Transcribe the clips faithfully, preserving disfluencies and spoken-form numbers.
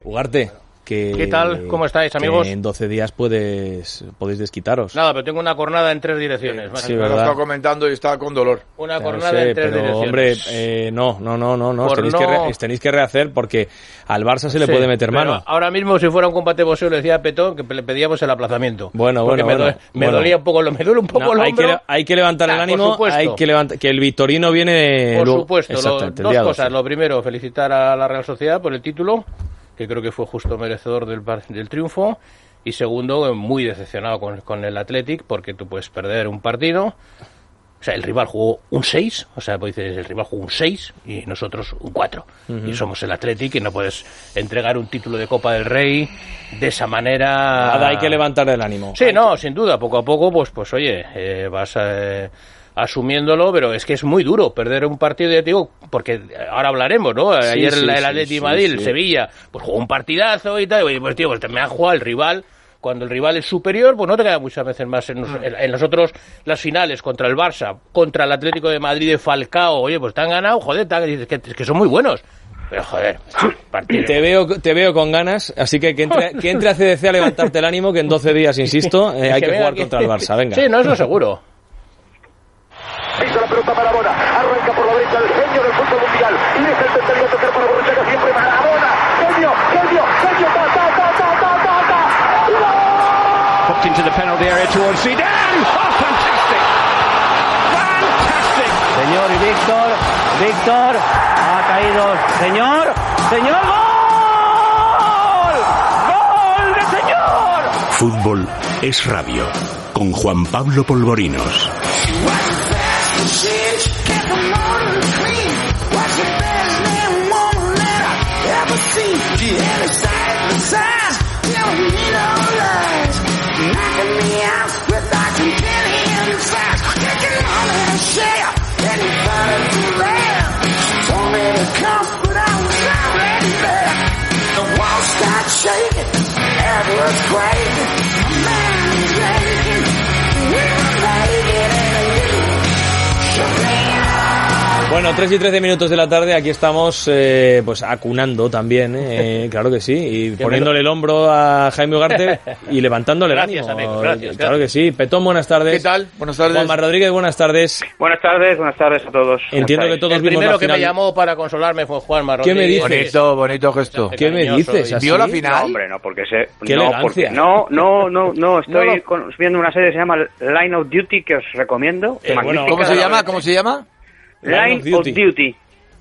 Ugarte, que... ¿Qué tal? ¿Cómo estáis, amigos? Que en doce días puedes, podéis desquitaros. Nada, pero tengo una cornada en tres direcciones. Sí, sí, me lo estaba comentando y estaba con dolor. Una Ya cornada sé, en tres pero, direcciones. hombre, eh, no, no, no, no, no. Tenéis, no... Que re, tenéis que rehacer porque al Barça se le sí, puede meter mano. Ahora mismo, si fuera un combate boxeo, le decía a Petón que le pedíamos el aplazamiento. Bueno, bueno, me, bueno, do, me bueno. dolía un poco, me duele un poco no, el hay hombro. Que, hay que levantar ah, el ánimo, hay que levantar, que el Victorino viene... Por luego, supuesto, lo, dos cosas. Lo primero, felicitar a la Real Sociedad por el título, que creo que fue justo merecedor del, del triunfo. Y segundo, muy decepcionado con, con el Athletic, porque tú puedes perder un partido. O sea, el rival jugó un seis, o sea, pues dices, el rival jugó un seis y nosotros un cuatro. Uh-huh. Y somos el Athletic y no puedes entregar un título de Copa del Rey de esa manera. Nada, hay que levantar el ánimo. Sí, hay no, que... sin duda, poco a poco, pues, pues oye, eh, vas a... Eh, asumiéndolo, pero es que es muy duro perder un partido, ya te digo, porque ahora hablaremos, ¿no? Sí, Ayer sí, el, el Atleti sí, Madrid, sí, el Sevilla, pues jugó un partidazo y tal, y pues tío, pues me han jugado el rival. Cuando el rival es superior, pues no te queda muchas veces más. En, en, en nosotros, las finales contra el Barça, contra el Atlético de Madrid de Falcao, oye, pues te han ganado, joder, te han, es, que, es que son muy buenos. Pero joder, partido. Te veo, te veo con ganas, así que que entre, que entre a C D C a levantarte el ánimo, que en doce días, insisto, eh, hay que, que jugar que... contra el Barça, venga. Sí, no, eso seguro. Pisa la pelota Maradona, arranca por la derecha el genio del fútbol mundial y deja el tercero a tocar para Borruchaga, siempre Maradona, genio, genio, genio, ta, ta, ta, ta, ta, ta, ta. Popped into the penalty area towards Zidane. Oh, fantastic! Fantastic! Señor y Víctor, Víctor, ha caído, señor, señor, gol, gol de señor. Fútbol es radio, con Juan Pablo Polvorinos. Bueno, tres y trece minutos de la tarde, aquí estamos eh, pues acunando también, eh, claro que sí, y poniéndole el hombro a Jaime Ugarte y levantándole gracias, el ánimo. Amigo, gracias, claro gracias. que sí. Petón, buenas tardes. ¿Qué tal? Buenas tardes. Juanma Rodríguez, buenas tardes. Buenas tardes, buenas tardes a todos. Entiendo que todos el vimos primero la final. que me llamó para consolarme fue Juanma ¿Qué me Rodríguez. dices? Bonito, bonito gesto. ¿Qué me dices? ¿Así? ¿Vio la final? No, hombre, no, porque se... Qué no, elegancia. porque, no, no, no, no, estoy No, no. con- viendo una serie que se llama Line of Duty, que os recomiendo. Eh, bueno, ¿Cómo se llama? ¿Cómo se llama? Line of Duty. Duty.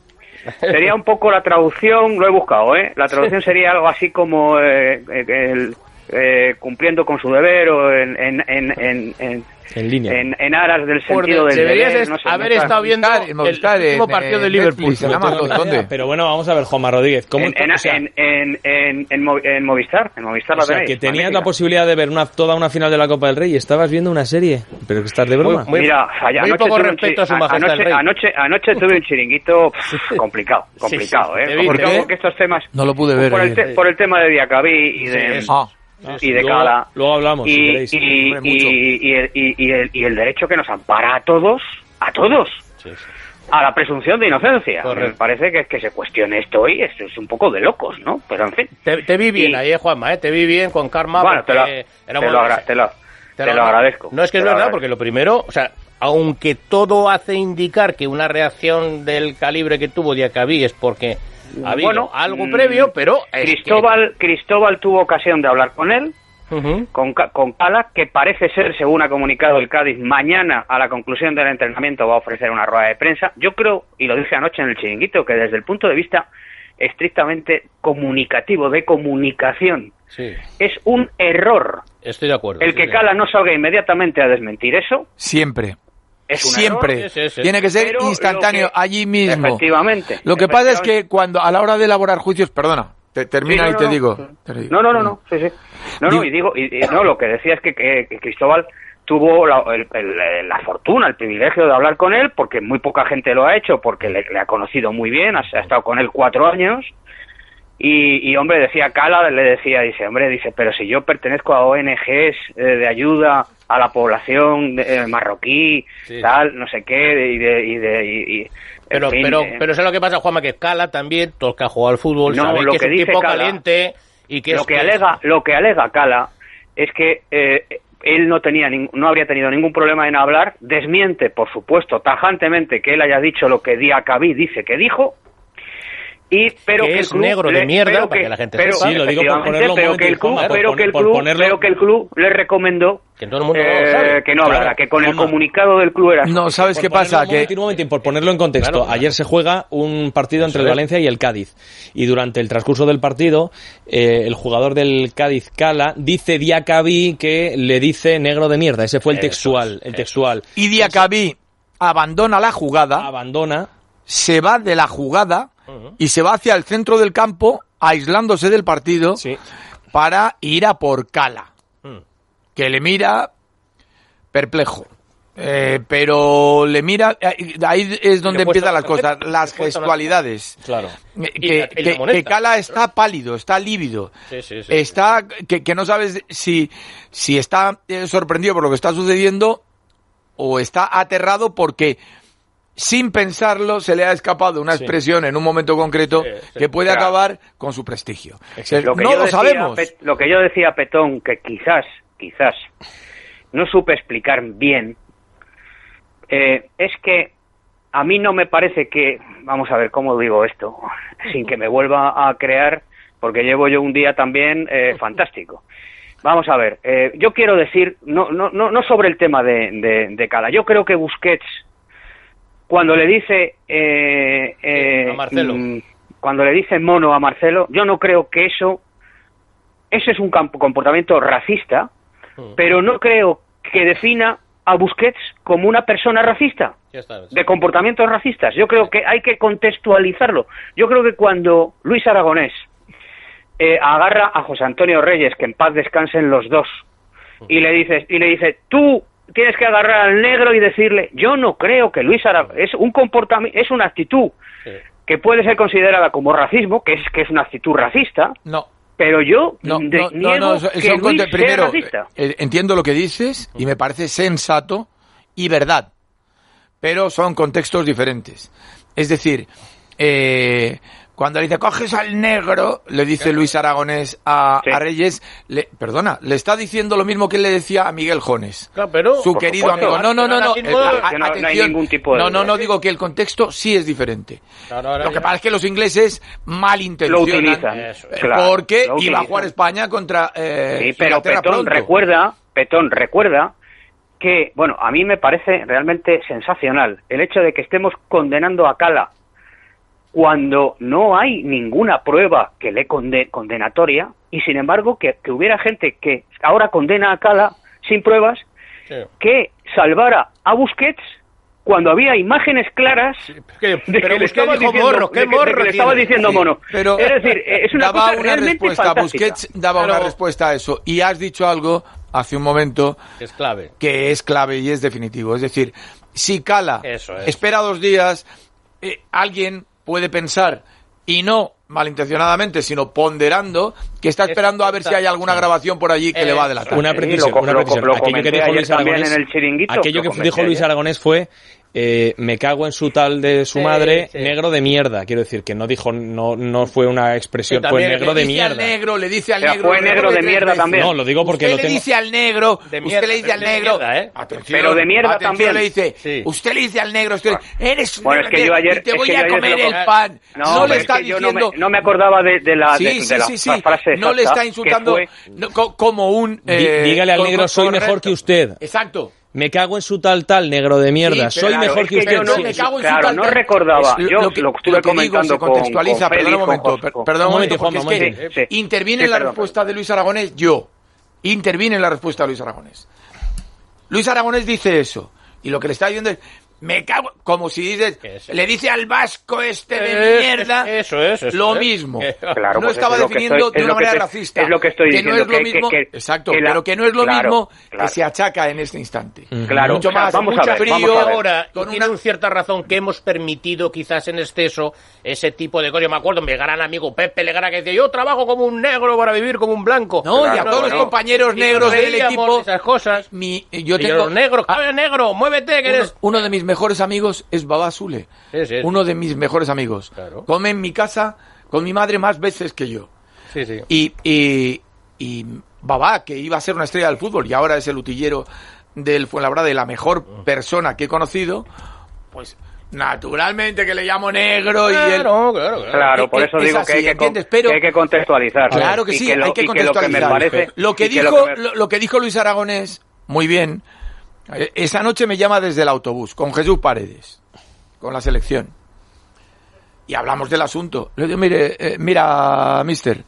Sería un poco la traducción, lo he buscado, ¿eh? La traducción sería algo así como eh, eh, el, eh, cumpliendo con su deber o en, en, en, en, en, En línea. en, en aras del Por sentido de- del deberías deber. est- No sé, haber no está- estado viendo Movistar, en Movistar, el último en- partido en de Liverpool. Netflix, en No Amazon, tengo ni ¿dónde? idea, pero bueno, vamos a ver, Juanma Rodríguez. ¿Cómo, En, en, o sea, en, en, en, en, Mo- en Movistar, en Movistar o la sea, tenéis. que tenías magnífica. la posibilidad de ver una, toda una final de la Copa del Rey y estabas viendo una serie. ¿Pero que estás de broma? Muy- Mira, allá, muy anoche poco tuve un respeto a su chi- majestad anoche, el rey. anoche, anoche tuve un chiringuito pff, complicado, complicado, sí, ¿eh? te vi, Porque te vi. porque estos temas... No lo pude ver Por el, ayer. te- por el tema de Diacabí y de... Sí, Ah, y de luego, Cala. luego hablamos, y, si queréis. y, Hombre, mucho. y, y, el, y, y el, y el derecho que nos ampara a todos, a todos, Sí, sí. a la presunción de inocencia. Correcto. Me parece que, que se cuestione esto hoy, esto es un poco de locos, ¿no? Pero en fin. Te, te vi bien Y- ahí, eh, Juanma, ¿eh? Te vi bien con Karma. Bueno, te lo, porque te, éramos- lo, agra- te, lo, te lo agradezco. No, es que es te lo verdad, agradezco. porque lo primero, o sea, aunque todo hace indicar que una reacción del calibre que tuvo Diacabí es porque ha habido Bueno, algo mm, previo, pero... es que- Cristóbal, Cristóbal tuvo ocasión de hablar con él, Ujú. con, Ca- con Cala, que parece ser, según ha comunicado el Cádiz, mañana a la conclusión del entrenamiento va a ofrecer una rueda de prensa. Yo creo, y lo dije anoche en el chiringuito, que desde el punto de vista estrictamente comunicativo, de comunicación, Sí, es un error estoy de acuerdo. el sí, que sí. Cala no salga inmediatamente a desmentir eso. siempre. Es un Siempre. error. Sí, sí, sí. Tiene que ser Pero instantáneo, lo que- allí mismo. Efectivamente. Lo que pasa es que efectivamente. cuando a la hora de elaborar juicios, perdona, te, termina Sí, y no, te no, digo. sí. te digo. No, no, no, no, sí, sí. No, no, y digo, y, y- no, lo que decía es que, que- que Cristóbal tuvo la, el- el- la fortuna, el privilegio de hablar con él, porque muy poca gente lo ha hecho, porque le, le ha conocido muy bien, ha, ha estado con él cuatro años, Y, y hombre, decía Cala, le decía, dice, hombre, dice, pero si yo pertenezco a O N Ges eh, de ayuda a la población eh, marroquí, sí. tal, no sé qué, y de... Y de y, y, pero, fin, pero, eh, pero ¿sabes lo que pasa, Juanma? Que Cala también, todo el que ha jugado al fútbol, no, sabe lo que, que es un dice tipo Cala, caliente y que lo es que que alega, lo que alega Cala es que eh, él no tenía ning- no habría tenido ningún problema en hablar, desmiente, por supuesto, tajantemente que él haya dicho lo que Diacabí dice que dijo. Y pero que, que es el club negro de le, mierda pero para que, que la gente pero, sepa. Sí, lo digo por ponerlo pero que el club, Juanma, pero por, que el por club, ponerlo... pero que el club le recomendó que todo el mundo eh, lo sabe. que no hablara, Claro, que con Juanma. el comunicado del club era No, ¿sabes Por qué pasa? ponerlo- un Que momentín, un momentín, por ponerlo en contexto, Claro, claro. ayer se juega un partido entre el Eso es. Valencia y el Cádiz, y durante el transcurso del partido, eh, el jugador del Cádiz, Cala, dice Diacabí que le dice negro de mierda, ese fue el Eso textual, es, el textual. y Diacabí abandona la jugada, Abandona, se va de la jugada Ujú. y se va hacia el centro del campo, aislándose del partido, sí, para ir a por Cala, Mm. que le mira perplejo. Eh, pero le mira, eh, ahí es donde Le he puesto- empiezan las cosas, le he las puesto gestualidades. claro. Eh, Y Que, la- y la que- moneda. que Cala está pálido, está lívido, Sí, sí, sí, está que, que no sabes si, si está eh, sorprendido por lo que está sucediendo o está aterrado porque sin pensarlo se le ha escapado una Sí. expresión en un momento concreto Sí, sí, que puede claro. acabar con su prestigio. Lo que no yo lo decía, sabemos. Pe- lo que yo decía, Petón, que quizás, quizás, no supe explicar bien, eh, es que a mí no me parece que, vamos a ver cómo digo esto, sin que me vuelva a crear, porque llevo yo un día también eh, fantástico. Vamos a ver, eh, yo quiero decir, no, no, no, no sobre el tema de, de, de Cala, yo creo que Busquets, cuando le dice eh, eh, a Marcelo. mm, cuando le dice mono a Marcelo, yo no creo que eso eso es un campo- comportamiento racista, Mm. pero no creo que defina a Busquets como una persona racista, Ya está. de comportamientos racistas. Yo creo que hay que contextualizarlo. Yo creo que cuando Luis Aragonés eh, agarra a José Antonio Reyes, que en paz descansen los dos, y le dice, y le dice, tú tienes que agarrar al negro y decirle, yo no creo que Luis Aragonés, es un comportamiento, es una actitud Sí. que puede ser considerada como racismo, que es que es una actitud racista, No. pero yo No, de- no, no, niego no, eso- que son Luis conte- sea primero, racista. eh, entiendo lo que dices y me parece sensato y verdad, pero son contextos diferentes. Es decir, eh, cuando le dice, coges al negro, le dice Luis Aragonés a, Sí. a Reyes, le, perdona, le está diciendo lo mismo que él le decía a Miguel Jones. Claro, pero Su por querido supuesto. amigo. No, no, no, no. Aquí eh, no- a- que no- no hay atención. ningún tipo de No, no, duda. no, digo que el contexto sí es diferente. Claro, ahora Lo que ya- pasa es que los ingleses Lo malintencionan. utilizan. Eso, eh, claro, porque lo iba a utilizan. jugar España contra eh, Sí, pero Inglaterra Petón pronto. recuerda, Petón recuerda que, bueno, a mí me parece realmente sensacional el hecho de que estemos condenando a Cala cuando no hay ninguna prueba que le conde- condenatoria y sin embargo que, que hubiera gente que ahora condena a Cala sin pruebas Sí. que salvara a Busquets cuando había imágenes claras Que- de pero que le Busquets estaba dijo diciendo, morro, ¿qué de que- de que morro le estaba tiene? diciendo Sí, mono. pero es decir, eh, es una daba cosa una realmente respuesta, fantástica. Busquets daba Pero- una respuesta a eso. Y has dicho algo hace un momento Es clave. que es clave y es definitivo. Es decir, si Cala Eso es. espera dos días, eh, alguien puede pensar, y no malintencionadamente, sino ponderando, que está esperando a ver si hay alguna grabación por allí que Eh, le va a delatar. Una Sí, precisión, lo- una lo- precisión. lo Aquello que comenté dijo ayer Luis también Aragonés, en el chiringuito, aquello lo que comenté dijo Luis ayer. Aragonés fue eh, me cago en su tal de su Sí, madre, sí. negro de mierda. Quiero decir que no dijo, no, no fue una expresión, Sí, fue también negro le de dice al mierda. negro, le dice al O sea, negro. fue le negro repite de tres mierda veces. también. No, lo digo porque usted lo le tengo. dice al negro, De usted mierda, le dice al de negro, mierda, ¿eh? atención, Pero de mierda atención, también. le dice, Sí. usted le dice al negro, usted, eres Bueno, es que yo ayer- y te es voy que yo a ayer comer se lo el com- pan. No, No, pero le es está que yo diciendo, no me, no me acordaba de, de la, sí, de, de sí, la sí, sí. frase No le exacta, está insultando que fue- no, co- como un... Dí- eh, dígale al co- negro, co- soy correcto. mejor que usted. Exacto. Me cago en su tal tal, negro de mierda. Sí, Soy Claro, mejor es que que usted. yo no, Sí, me cago en su claro, tal- no recordaba. Es Yo lo que, lo estuve lo que digo comentando se con, contextualiza, con perdón Félix, un momento, con per- Jos- perdón un Un momento, momento, porque es Juanma, que sí, sí. interviene Sí, en la perdón, respuesta de Luis Aragonés yo. Interviene en la respuesta de Luis Aragonés. Luis Aragonés dice eso. Y lo que le está diciendo es, me cago, como si dices, es le dice al vasco este de Es- mierda, eso es, eso lo es. mismo. Claro, no pues estaba es lo que definiendo estoy- de es una lo que manera estoy- racista. es lo que estoy que no diciendo, es lo que- mismo, que- que- exacto, que la- pero que no es lo claro, mismo claro. que se achaca en este instante. Claro, mucho o sea, más, vamos a mucho ver, frío, vamos a ver. Ahora, con tiene una- un cierta razón que hemos permitido quizás en exceso ese tipo de cosas. Yo me acuerdo, mi gran amigo Pepe Legrana que decía, yo trabajo como un negro para vivir como un blanco. No, y a Claro, todos bueno. los compañeros Y negros nos del reíamos equipo, de esas cosas. mi, yo Y tengo los negros, ah, ¡cabe negro! ¡Muévete, que uno, eres! uno de mis mejores amigos es Baba Sule. Sí, sí. Uno de mis mejores amigos. Claro. Come en mi casa con mi madre más veces que yo. Sí, sí. Y, y, y Babá, que iba a ser una estrella del fútbol y ahora es el utillero del Fuenlabrada y la mejor persona que he conocido, pues naturalmente que le llamo negro y él... Claro, claro, claro. Claro, por Es- eso es digo así, que, hay que, con- ¿entiendes? Pero- que hay que contextualizar. Claro que Y sí, lo- hay que y lo que me contextualizar. parece, lo que y dijo lo que me- lo, lo que dijo Luis Aragonés, muy bien. eh, Esa noche me llama desde el autobús con Jesús Paredes, con la selección. Y hablamos del asunto. Le digo, mire, eh, mira, mister,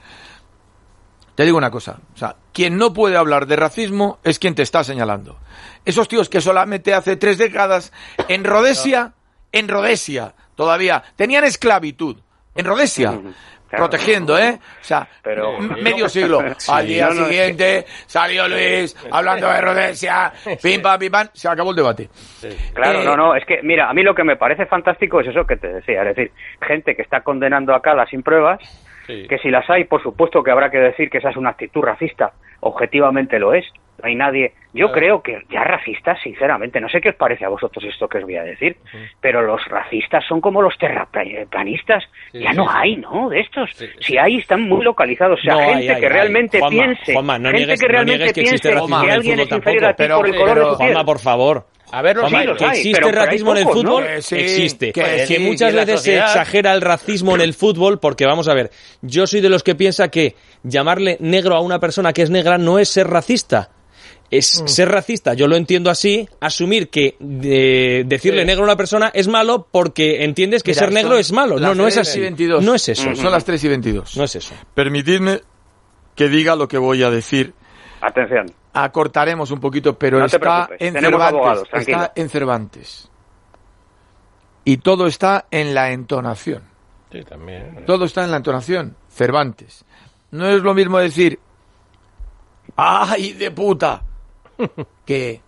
te digo una cosa. O sea, quien no puede hablar de racismo es quien te está señalando. Esos tíos que solamente hace tres décadas en Rhodesia, en Rhodesia, todavía tenían esclavitud. En Rhodesia. Claro. Protegiendo, ¿eh? O sea, Pero- m- medio siglo. Al día No, no, siguiente salió Luis hablando de Rhodesia, pim pam, pim pam, se acabó el debate. Claro, Eh, no, no, es que, mira, a mí lo que me parece fantástico es eso que te decía, es decir, gente que está condenando a Cala sin pruebas, Sí. que si las hay, por supuesto que habrá que decir que esa es una actitud racista, objetivamente lo es, no hay nadie, yo Claro. creo que ya racistas, sinceramente, no sé qué os parece a vosotros esto que os voy a decir, pero los racistas son como los terraplanistas, Sí, ya sí, no sí. hay, ¿no?, de estos, Sí, sí. si hay, están muy localizados, o sea, No, hay, gente hay, que hay. realmente Juanma, piense, Juanma, no gente niegues- que no realmente niegues que existe piense racismo en que el alguien es fútbol inferior a ti tampoco. por el Pero- color de pero, tu piel. Juanma, por favor. A ver, los Juanma, sí, los que hay. ¿Existe pero- pero hay racismo en el pocos, ¿no? fútbol? Que sí, Existe. que Que, sí, muchas que la veces sociedad- se exagera el racismo en el fútbol, porque vamos a ver, yo soy de los que piensa que llamarle negro a una persona que es negra no es ser racista. Es ser racista, yo lo entiendo así, asumir que de- decirle Sí. negro a una persona es malo porque entiendes que Mira, ser negro son es malo. No, las no es tres así. y veintidós. No es eso. Son las tres y veintidós. No es eso. Permitidme que diga lo que voy a decir. Atención. Acortaremos un poquito, pero No te está preocupes, en tenemos Cervantes. abogados, tranquilo. Está en Cervantes. Y todo está en la entonación. Sí, también. Todo está en la entonación. Cervantes. No es lo mismo decir ¡ay, de puta! que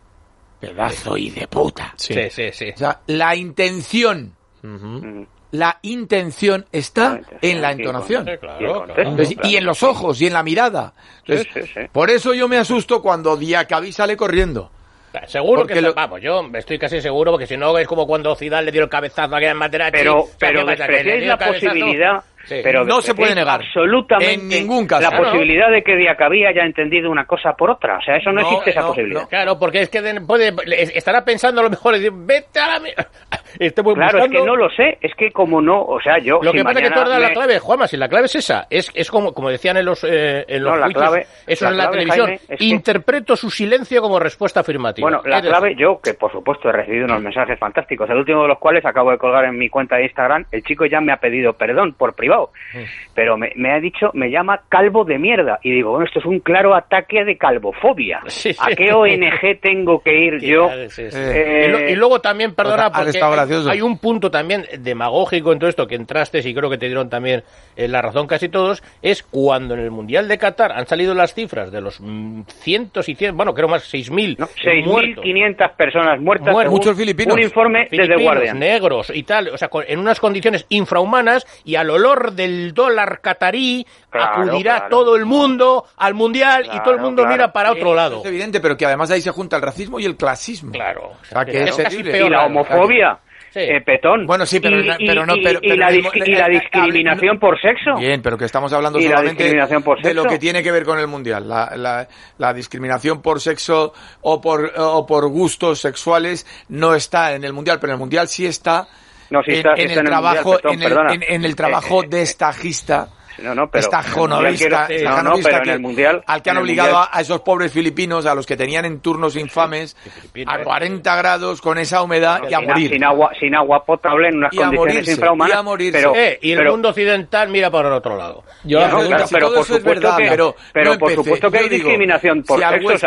pedazo y de puta. Sí. Sí, sí, sí. O sea, la intención, Mm. la intención está La intención, en la sí, entonación. Sí, Y el claro, contexto, claro. Entonces, claro. y en los ojos y en la mirada. Entonces, Sí, sí, sí. Por eso yo me asusto cuando Diacabí sale corriendo. Seguro Porque que... lo- Vamos, yo estoy casi seguro, porque si no es como cuando Zidane le dio el cabezazo a aquella Materazzi. Pero, O sea, pero ¿qué pasa? Que le despreciáis dio la el cabezazo. posibilidad, Sí. pero No se puede despreciáis negar. absolutamente En ningún caso. la Claro. posibilidad de que Diacabí haya entendido una cosa por otra. O sea, eso no, No, existe esa no, posibilidad. no. Claro, porque es que de- puede, estará pensando a lo mejor y decir, vete a la mierda. Estoy Claro, es buscando- que no lo sé, es que como no, o sea, yo... Lo si que pasa es que tú mañana has dado la me- clave, Juanma, si la clave es esa, es, es como, como decían en los, eh, en los No, la juicios, clave- eso la en la clave, televisión, Jaime, es que- interpreto su silencio como respuesta afirmativa. Bueno, la Es decir, clave, yo, que por supuesto he recibido unos mensajes fantásticos, el último de los cuales acabo de colgar en mi cuenta de Instagram, el chico ya me ha pedido perdón por privado, pero me, me ha dicho, me llama calvo de mierda, y digo, bueno, esto es un claro ataque de calvofobia. Sí, sí. ¿A qué O N G tengo que ir yo? Sí, sí. Eh, y, lo- y luego también, perdona, has porque estado hay, gracioso. hay un punto también demagógico en todo esto que entraste y creo que te dieron también eh, la razón casi todos, es cuando en el Mundial de Qatar han salido las cifras de los mm, cientos y cientos, bueno, creo más seis mil No, seis mil muertos. quinientas personas muertas, Muertos. según Muchos filipinos. un informe de The Filipinos, Guardian. negros y tal, o sea, con- en unas condiciones infrahumanas y al olor del dólar catarí Claro, acudirá claro. todo el mundo al mundial y Claro, todo el mundo claro. mira para otro lado. Es evidente, pero que además ahí se junta el racismo y el clasismo. Claro, O sea, que es es casi terrible. peor. Y la homofobia, Sí. eh, petón. Bueno, sí, pero- y, y- pero no- y- pero- y pero la, el dis- mismo- y la eh, eh, discriminación por sexo. Bien, pero que estamos hablando ¿Y la solamente discriminación por de lo sexo? que tiene que ver con el mundial. La, la, la discriminación por sexo o por, o por gustos sexuales no está en el mundial, pero en el mundial sí está, No, sí en, está- sí en está el en el mundial, trabajo, Petón, en, el, perdona. en, en el trabajo Eh, eh, destajista. No, no, pero estajonovista, no, quiero- no, no, estajonovista pero en que- el mundial, al que han en el obligado mundial- a, a esos pobres filipinos, a los que tenían en turnos infames, Filipinos. a cuarenta grados con esa humedad y a sin, morir. sin agua, sin agua potable en unas Y a condiciones morirse, infrahumanas. y a morirse. Pero, Eh, y el pero- mundo occidental mira para el otro lado. Yo Ya, la no, pregunta- claro, si pero todo por eso es supuesto verdad, que, pero pero no por empecé. supuesto que Yo hay digo, discriminación por si al sexo. O sea, Huesca-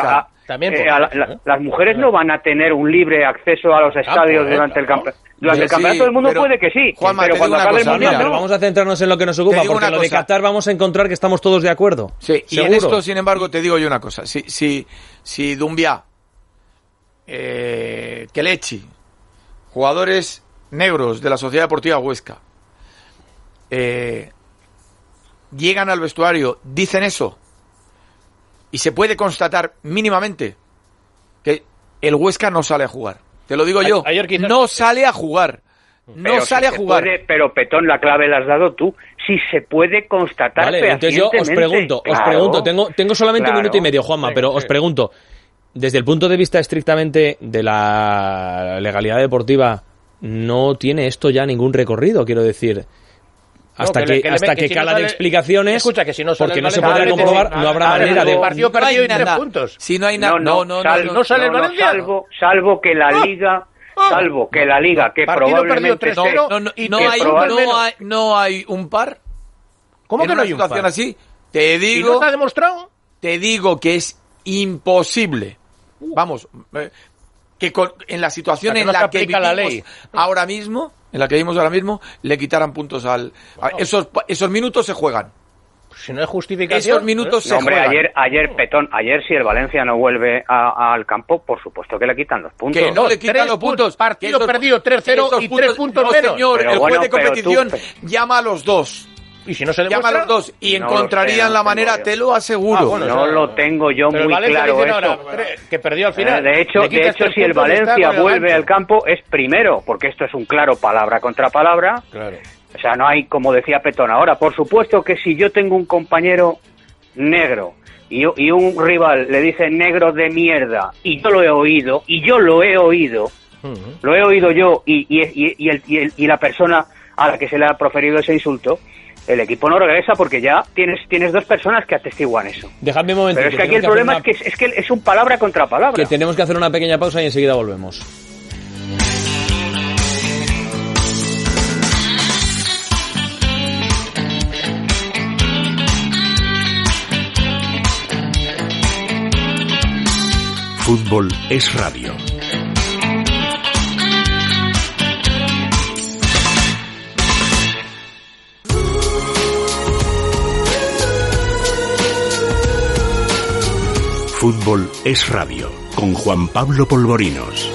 También eh, a la, la, las mujeres no van a tener un libre acceso a los estadios ah, pues, durante el campeonato. Durante el campeonato sí, del mundo puede que sí, Juanma, pero cuando acabe el mundial, pero vamos a centrarnos en lo que nos ocupa, porque lo de Qatar vamos a encontrar que estamos todos de acuerdo. Sí, ¿seguro? Y en esto, sin embargo, te digo yo una cosa. Si, si, si Doumbia, eh, Kelechi, jugadores negros de la Sociedad Deportiva Huesca, eh, llegan al vestuario, dicen eso, y se puede constatar mínimamente que el Huesca no sale a jugar. Te lo digo yo, ayer quizás... no sale a jugar. No pero sale si a jugar. Puede, pero Petón, la clave la has dado tú. Si se puede constatar vale, entonces yo os pregunto, claro, os pregunto, tengo, tengo solamente claro, un minuto y medio, Juanma, pero os pregunto, desde el punto de vista estrictamente de la legalidad deportiva, no tiene esto ya ningún recorrido, quiero decir. Hasta no, que, que, que hasta que, que si cala no sale, de explicaciones, escucha, que si no sale, porque no vale, se podrá vale, comprobar, vale, no habrá vale, manera vale, de... partido perdido no y tres puntos. Si no hay nada, no, no, no, sal, no, no sale no, el Valencia. Salvo, salvo que la Liga... Salvo que la Liga, que partido probablemente... tres cero, no, no, y no, que hay, probablemente... no, hay, no hay un par. ¿Cómo en que no una hay un situación par? así, te digo... ¿Y no está demostrado? Te digo que es imposible. Vamos, eh, que con, en la situación o sea, que en no la que vivimos la ley. ahora mismo, en la que vivimos ahora mismo, le quitaran puntos al... A, esos, esos minutos se juegan. Si no hay justificación... Esos minutos ¿eh? se no, hombre, juegan. ayer, ayer, Petón, ayer si el Valencia no vuelve a, a, al campo, por supuesto que le quitan los puntos. Que no le quitan tres los puntos. Partido esos, perdido tres cero y tres puntos no, menos. señor, pero el bueno, juez de competición tú... llama a los dos. Y si no se llama demuestra... a los dos y no encontrarían sé, la no manera, yo. te lo aseguro. Ah, bueno, no o sea, lo tengo yo pero muy claro eso. Ahora, que perdió al final. Eh, de hecho, de hecho si el Valencia vuelve al campo es primero, porque esto es un claro palabra contra palabra. Claro. O sea, no hay, como decía Petón ahora, por supuesto que si yo tengo un compañero negro y, y un rival le dice negro de mierda, y yo lo he oído, y yo lo he oído, uh-huh. lo he oído yo, y, y, y, y, el, y, el, y la persona a la que se le ha proferido ese insulto, el equipo no regresa porque ya tienes tienes dos personas que atestiguan eso. Dejadme un momento. Pero es que aquí el problema una... es, que es, es que es un palabra contra palabra. Que tenemos que hacer una pequeña pausa y enseguida volvemos. Fútbol es radio. Fútbol es radio, con Juan Pablo Polvorinos.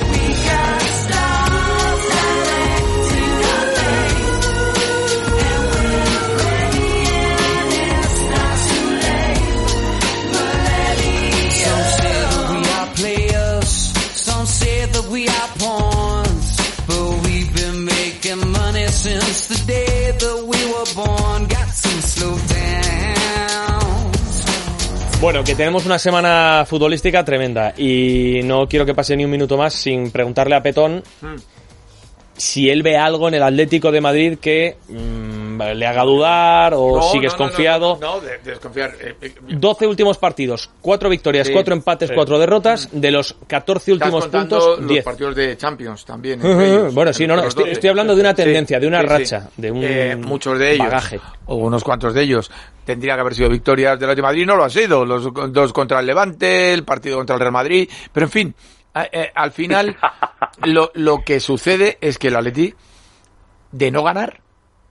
Bueno, que tenemos una semana futbolística tremenda y no quiero que pase ni un minuto más sin preguntarle a Petón mm. si él ve algo en el Atlético de Madrid que mmm, le haga dudar o no, sigues no, no, confiado. No, no, no de, de desconfiar. Eh, eh, doce últimos partidos, cuatro victorias, sí, cuatro empates, sí. cuatro derrotas. De los catorce últimos puntos, diez. Los partidos de Champions también. Uh-huh. Ellos, bueno, sí, no, no, estoy, estoy hablando de una tendencia, sí, de una sí, racha, sí. de un eh, muchos de ellos, bagaje. O unos cuantos de ellos tendría que haber sido victorias del Atlético de Madrid, no lo ha sido. Los dos contra el Levante, el partido contra el Real Madrid, pero en fin, eh, eh, al final lo, lo que sucede es que el Atleti, de no ganar,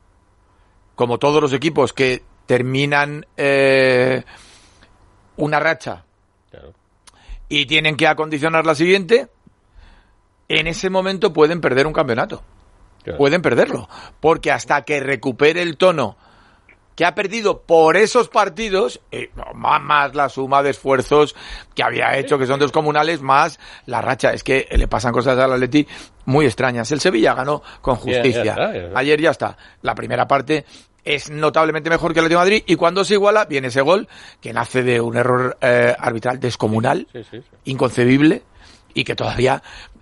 como todos los equipos que terminan eh, una racha claro. y tienen que acondicionar la siguiente, en ese momento pueden perder un campeonato. Claro. Pueden perderlo. Porque hasta que recupere el tono que ha perdido por esos partidos, eh, más, más la suma de esfuerzos que había hecho, que son descomunales, más la racha. Es que le pasan cosas al Atleti muy extrañas. El Sevilla ganó con justicia. Ya, ya está, ya está. Ayer ya está. La primera parte es notablemente mejor que el Atlético de Madrid, y cuando se iguala, viene ese gol que nace de un error eh, arbitral descomunal, sí, sí, sí. inconcebible, y que todavía...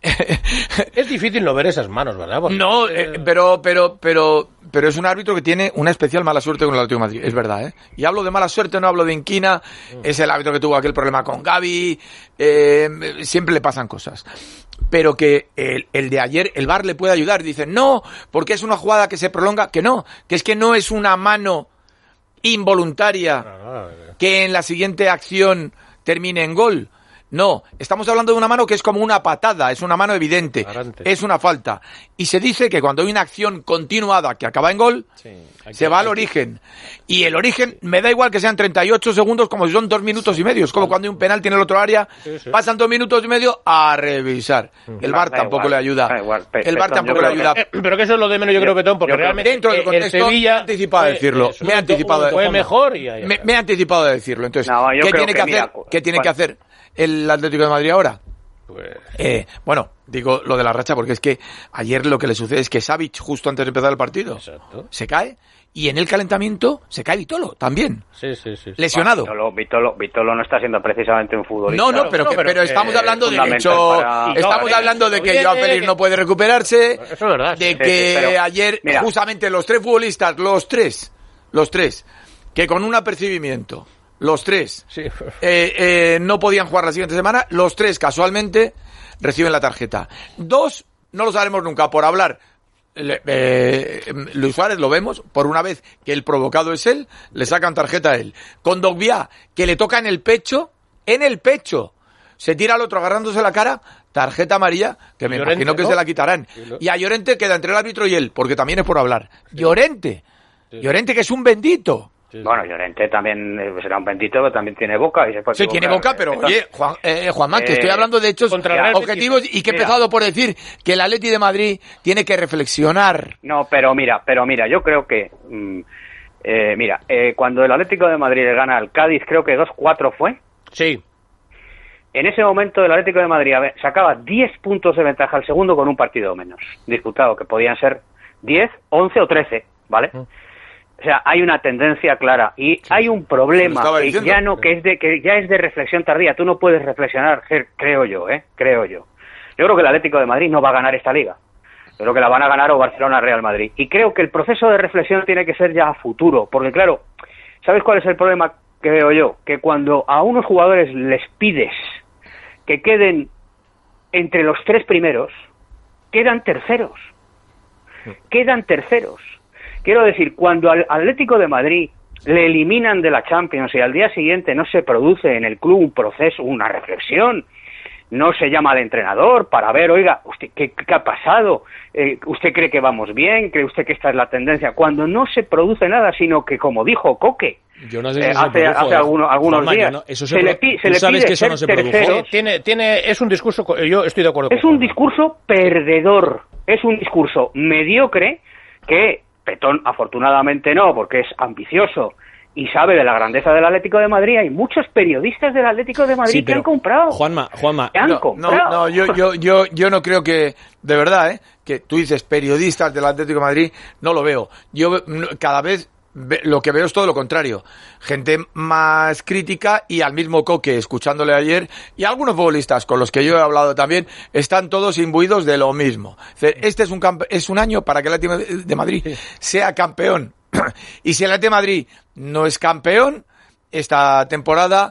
Es difícil no ver esas manos, ¿verdad? Porque... No, eh, pero, pero, pero, pero es un árbitro que tiene una especial mala suerte con el Atlético de Madrid, es verdad, ¿eh? Y hablo de mala suerte, no hablo de inquina, mm. es el árbitro que tuvo aquel problema con Gavi, eh, siempre le pasan cosas. Pero que el, el de ayer, el V A R le puede ayudar, dicen, no, porque es una jugada que se prolonga, que no, que es que no es una mano involuntaria que en la siguiente acción termine en gol. No, estamos hablando de una mano que es como una patada, es una mano evidente, Arante. Es una falta. Y se dice que cuando hay una acción continuada que acaba en gol, sí, se que, va al origen. Y el origen, me da igual que sean treinta y ocho segundos como si son dos minutos y medio. Es como cuando hay un penalti en el otro área, sí, sí. pasan dos minutos y medio a revisar. El V A R da tampoco igual, le ayuda. Igual, pe, el V A R Petón, tampoco le ayuda. Que, eh, pero que eso es lo de menos, yo, yo creo, Petón, porque realmente dentro del contexto, el Sevilla, me he anticipado a decirlo. Me he anticipado fue mejor y me, me he anticipado de decirlo. Entonces, no, ¿qué tiene que, que hacer? Mira, ¿Qué tiene que hacer el Atlético de Madrid ahora? Pues... Eh, bueno, digo lo de la racha porque es que ayer lo que le sucede es que Savic, justo antes de empezar el partido, Exacto. se cae y en el calentamiento se cae Vitolo también. Sí, sí, sí. Lesionado. Vitolo, Vitolo, Vitolo no está siendo precisamente un futbolista. No, no, pero, no, que, pero, pero estamos eh, hablando de hecho, para... estamos no, hablando de que viene, Joao Félix no puede recuperarse, eso es verdad, de sí, que sí, pero, ayer mira. justamente los tres futbolistas, los tres, los tres, que con un apercibimiento Los tres sí. eh, eh, no podían jugar la siguiente semana. Los tres, casualmente, reciben la tarjeta. Dos, no lo sabremos nunca, por hablar. Le, eh, Luis Suárez lo vemos, por una vez que el provocado es él, le sacan tarjeta a él. Con Dogbia, que le toca en el pecho, en el pecho, se tira al otro agarrándose la cara, tarjeta amarilla, que me Llorente, imagino que ¿no? se la quitarán. Y a Llorente queda entre el árbitro y él, porque también es por hablar. Sí. Llorente, sí. Llorente que es un bendito. Sí, bueno, Llorente también eh, será un bendito, pero también tiene boca y se puede Sí, tiene boca, pero oye, Juan, eh, Juanma, que eh, estoy hablando de hechos objetivos y que he mira, empezado por decir que el Atleti de Madrid tiene que reflexionar. No, pero mira, pero mira, yo creo que mm, eh, mira, eh, cuando el Atlético de Madrid le gana al Cádiz, creo que dos cuatro fue. Sí. En ese momento el Atlético de Madrid sacaba diez puntos de ventaja al segundo con un partido menos disputado, que podían ser diez, once o trece, ¿vale? Mm. O sea, hay una tendencia clara y sí, hay un problema que ya no que es de que ya es de reflexión tardía. Tú no puedes reflexionar, creo yo, eh, creo yo. Yo creo que el Atlético de Madrid no va a ganar esta liga. Yo creo que la van a ganar o Barcelona, Real Madrid. Y creo que el proceso de reflexión tiene que ser ya a futuro, porque claro, ¿sabes cuál es el problema que veo yo? Que cuando a unos jugadores les pides que queden entre los tres primeros, quedan terceros. Quedan terceros. Quiero decir, cuando al Atlético de Madrid le eliminan de la Champions y al día siguiente no se produce en el club un proceso, una reflexión, no se llama al entrenador para ver, oiga, usted ¿qué, qué ha pasado? Eh, ¿Usted cree que vamos bien? ¿Cree usted que esta es la tendencia? Cuando no se produce nada, sino que, como dijo Coque, yo no sé si eh, se hace, produjo, hace algunos, algunos Juanma, días, no, eso se, se, pro... le, pi, se le sabes pide que eso no se terceros. Tiene, tiene, es un discurso, yo estoy de acuerdo con Es un discurso perdedor, es un discurso mediocre que Petón afortunadamente no, porque es ambicioso y sabe de la grandeza del Atlético de Madrid. Hay muchos periodistas del Atlético de Madrid sí, que han comprado. Juanma, Juanma, que han no, comprado. no, no, yo, yo, yo, yo no creo que, de verdad, eh, que tú dices periodistas del Atlético de Madrid, no lo veo. Yo cada vez lo que veo es todo lo contrario. Gente más crítica y al mismo Coque, escuchándole ayer, y algunos futbolistas con los que yo he hablado también, están todos imbuidos de lo mismo. Este es un, campe- es un año para que el Atlético de Madrid sea campeón. Y si el Atlético de Madrid no es campeón, esta temporada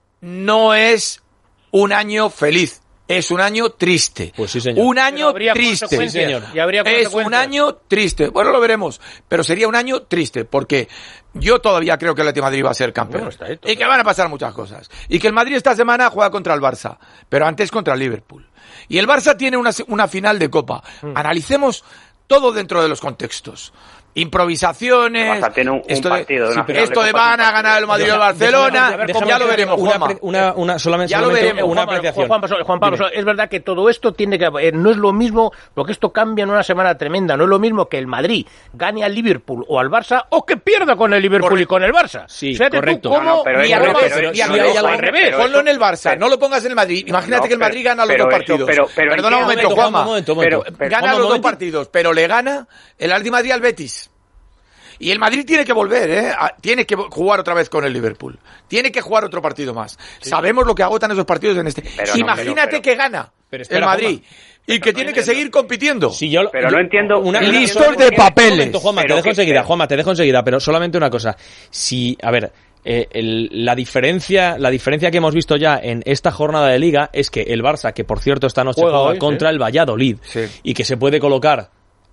no es un año feliz. Es un año triste. Pues sí, señor. Un año triste. Sí, señor. Y habría es un año triste. Bueno, lo veremos. Pero sería un año triste porque yo todavía creo que el Atlético de Madrid va a ser campeón. Bueno, esto, y que van a pasar muchas cosas. Y que el Madrid esta semana juega contra el Barça. Pero antes contra el Liverpool. Y el Barça tiene una, una final de Copa. Mm. Analicemos todo dentro de los contextos. Improvisaciones. Tiene un, un esto partido, de, sí, esto de van a ganar el Madrid o el Barcelona. Déjame, déjame, ya lo veremos, una, Juanma. Una, una, solamente, ya solamente lo veremos, una Juan, apreciación. Juan, Juan, Juan Pablo, es verdad que todo esto tiene que eh, no es lo mismo, porque esto cambia en una semana tremenda. No es lo mismo que el Madrid gane al Liverpool o al Barça o que pierda con el Liverpool correcto. Y con el Barça. Sí, fíjate correcto. Tú cómo, no, no, pero ni al revés, pero, ni al pero, revés, pero, al revés. Pero, ponlo en el Barça, pero, no lo pongas en el Madrid. Imagínate no, que el Madrid pero, gana los dos partidos. Pero, pero, Perdona un momento, Juanma. Un momento, un momento. Pero, pero, gana los dos partidos, pero le gana el Atlético de Madrid al Betis. Y el Madrid tiene que volver, ¿eh? Tiene que jugar otra vez con el Liverpool. Tiene que jugar otro partido más. Sí. Sabemos lo que agotan esos partidos en este. Pero Imagínate no, pero, pero, que gana pero espera, el Madrid. Juanma. Y que tiene que seguir compitiendo. Si yo, pero yo, no entiendo. Una, listos de papeles. Un momento, Juanma, te dejo enseguida, Juanma, te dejo enseguida, pero solamente una cosa. Si, a ver, eh, el, la diferencia, la diferencia que hemos visto ya en esta jornada de Liga es que el Barça, que por cierto esta noche juega, juega hoy, contra ¿sí? el Valladolid, sí. y que se puede colocar